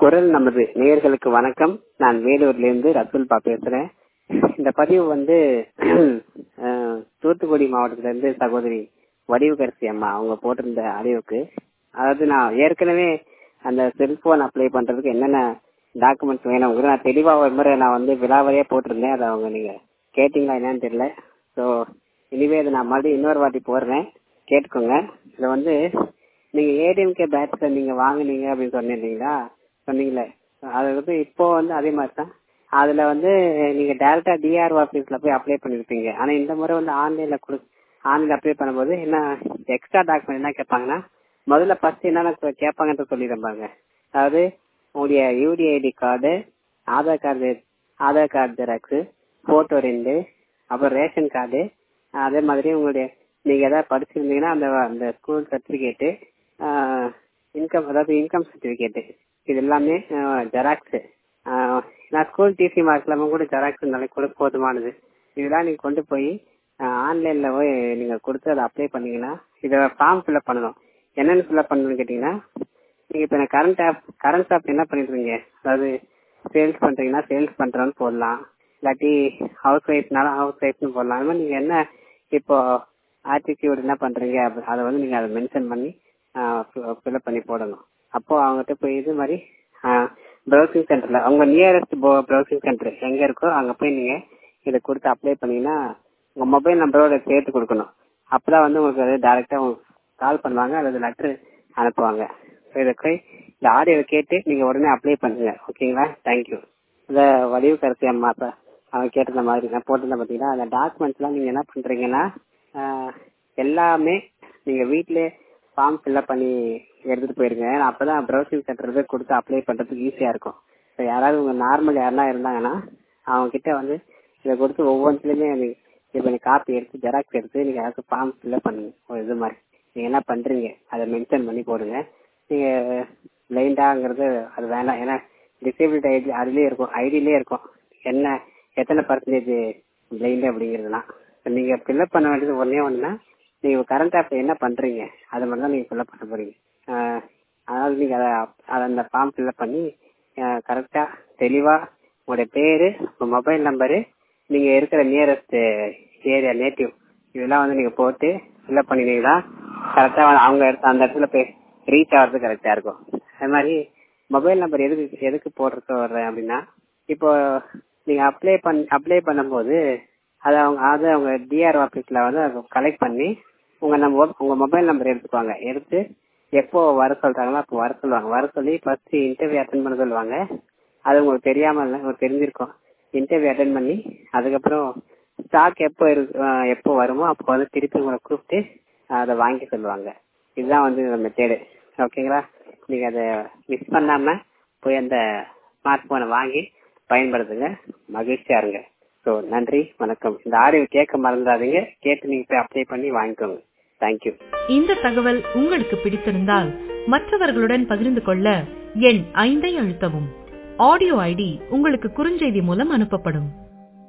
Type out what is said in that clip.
குரல் நமது நேயர்களுக்கு வணக்கம். நான் வேலூர்ல இருந்து ரசூல்பா பேசுறேன். இந்த பதிவு தூத்துக்குடி மாவட்டத்துல இருந்து சகோதரி வடிவுகரசி அம்மா அவங்க போட்டிருந்த அறிவுக்கு, அதாவது நான் ஏற்கனவே அந்த செல்போன் அப்ளை பண்றதுக்கு என்னென்ன டாக்குமெண்ட்ஸ் வேணும் நான் தெளிவா ஒரு முறை நான் விலாவரியா போட்டிருந்தேன். அதை அவங்க நீங்க கேட்டீங்களா என்னன்னு தெரியல. ஸோ இனிமே அதை நான் மறுபடியும் இன்னொரு வாட்டி போடுறேன், கேட்டுக்கோங்க. இதுல நீங்க ஏடிஎம்கே பேட்ச்ல நீங்க வாங்குனீங்க அப்படின்னு சொன்னீங்களே, அது இப்போ அதே மாதிரி தான். அதுல நீங்க டைரக்டா டிஆர்ஓ ஆபீஸ்ல போய் அப்ளை பண்ணிருப்பீங்க. ஆனா இந்த முறை ஆன்லைன்ல அப்ளை பண்ணும்போது என்ன எக்ஸ்ட்ரா டாக்குமெண்ட் என்ன கேட்பாங்கன்னா, முதல்ல ஃபர்ஸ்ட் என்னென்ன கேட்பாங்கன்னு சொல்லிடுறாங்க. அதாவது உங்களுடைய UDID card, Aadhaar card xerox, photo 2, அப்புறம் ரேஷன் கார்டு, அதே மாதிரி உங்களுடைய நீங்க ஏதாவது படிச்சிருந்தீங்கன்னா அந்த ஸ்கூல் சர்டிபிகேட்டு, இன்கம் சர்டிபிகேட்டு, இது எல்லாமே ஜெராக்ஸ். நான் ஸ்கூல் டிசி மார்க் எல்லாமே கூட ஜெராக்ஸ் கூட போதுமானது. இதெல்லாம் நீங்க கொண்டு போய் ஆன்லைன்ல போய் நீங்க கொடுத்து அதை அப்ளை பண்ணீங்கன்னா, இதை ஃபார்ம் ஃபில்அப் பண்ணணும். என்னென்னு ஃபில்அப் பண்ணணும்னு கேட்டீங்கன்னா, நீங்க இப்ப கரண்ட் ஷாப் என்ன பண்ணிட்டு இருக்கீங்க, அதாவது சேல்ஸ் பண்றீங்கன்னா சேல்ஸ் பண்றோன்னு போடலாம், இல்லாட்டி ஹவுஸ் ஒய்ஃப்னாலும் ஹவுஸ் ஒய்ஃப்னு போடலாம். அது மாதிரி நீங்க என்ன இப்போ ஆட்டிடியூட் என்ன பண்றீங்க அதை நீங்க அதை மென்ஷன் பண்ணி ஃபில்அப் பண்ணி போடணும். அப்போ அவங்ககிட்ட போய் இது மாதிரி ப்ரௌசிங் சென்டர்ல உங்க நியரஸ்ட் ப்ரௌசிங் சென்டர் எங்க இருக்கோ அங்க போய் நீங்க இதை கொடுத்து அப்ளை பண்ணீங்கன்னா உங்க மொபைல் நம்பரோட சேர்த்து கொடுக்கணும். அப்பதான் உங்களுக்கு டைரக்டா கால் பண்ணுவாங்க அல்லது லெட்டர் அனுப்புவாங்க. இந்த ஆடியோ கேட்டு நீங்க உடனே அப்ளை பண்ணுங்க. ஓகேங்களா? தேங்க்யூ. இந்த வடிவு கருத்து அம்மா அவங்க கேட்டிருந்த மாதிரி நான் போட்டிருந்தேன் பாத்தீங்கன்னா, அந்த டாக்குமெண்ட்ஸ் எல்லாம் நீங்க என்ன பண்றீங்கன்னா, எல்லாமே நீங்க வீட்லயே ஃபார்ம் ஃபில்அப் பண்ணி எடுத்துட்டு போயிருங்க. அப்பதான் ப்ரௌசிங் சென்டர் போய் கொடுத்து அப்ளை பண்றதுக்கு ஈஸியா இருக்கும். யாராவது உங்க நார்மல் யாரெல்லாம் இருந்தாங்கன்னா அவங்க கிட்ட இதை கொடுத்து ஒவ்வொன்றுலயுமே இப்ப காப்பி எடுத்து ஜெராக்ஸ் எடுத்து நீங்க யாராவது ஃபார்ம் ஃபில்அப் பண்ணுங்க. இது மாதிரி நீங்க என்ன பண்றீங்க அதை மென்ஷன் பண்ணி போடுங்க. நீங்க பிளைண்டாங்கிறது அது வேண்டாம், ஏன்னா டிசேபிலிட்டி ஐடி அதுலயே இருக்கும், ஐடியிலே இருக்கும் என்ன எத்தனை பர்சன்டேஜ் பிளைண்ட் அப்படிங்கிறதுலாம். நீங்க ஃபில்அப் பண்ண வேண்டியது ஒண்ணுன்னா, நீங்க கரண்ட் ஆப்ல என்ன பண்றீங்க அதை மட்டும் தான் நீங்க ஃபில்அப் பண்ண போறீங்க. அதாவது நீங்க அதை அந்த ஃபார்ம் ஃபில்அப் பண்ணி கரெக்டா தெளிவா உங்களுடைய பேரு, உங்க மொபைல் நம்பரு, நீங்க இருக்கிற நியரஸ்ட் ஏரியா நேட்டிவ் இதெல்லாம் நீங்க போட்டு ஃபில்அப் பண்ணினீங்கன்னா கரெக்டா அவங்க அந்த இடத்துல போய் ரீச் ஆகிறது கரெக்டா இருக்கும். அது மாதிரி மொபைல் நம்பர் எதுக்கு போடுறது வர்றேன் அப்படின்னா, இப்போ நீங்க அப்ளை பண்ணும்போது அவங்க டிஆர்ஓ ஆபீஸ்ல கலெக்ட் பண்ணி உங்க மொபைல் நம்பர் எடுத்துக்குவாங்க. எடுத்து எப்போ வர சொல்றாங்களோ அப்போ வர சொல்லுவாங்க. வர சொல்லி ஃபர்ஸ்ட் இன்டர்வியூ அட்டென்ட் பண்ண சொல்லுவாங்க. அது உங்களுக்கு தெரியாம இல்லை, உங்களுக்கு தெரிஞ்சிருக்கும். இன்டர்வியூ அட்டென்ட் பண்ணி அதுக்கப்புறம் ஸ்டாக் எப்போ வருமோ அப்போ திருப்பி உங்களை கூப்பிட்டு அதை வாங்கி சொல்லுவாங்க. இதுதான் மெத்தேடு. ஓகேங்களா? நீங்க அதை மிஸ் பண்ணாம போய் அந்த ஸ்மார்ட் போனை வாங்கி பயன்படுத்துங்க. மகிழ்ச்சியா இருங்க. ஸோ நன்றி, வணக்கம். இந்த ஆடியோ கேட்க மறந்துடாதீங்க. கேட்டு நீங்க போய் அப்ளை பண்ணி வாங்கிக்கோங்க. தேங்க்யூ. இந்த தகவல் உங்களுக்கு பிடித்திருந்தால் மற்றவர்களுடன் பகிர்ந்து கொள்ள எண் 5 அழுத்தவும். ஆடியோ ஐடி உங்களுக்கு குறுஞ்செய்தி மூலம் அனுப்பப்படும்.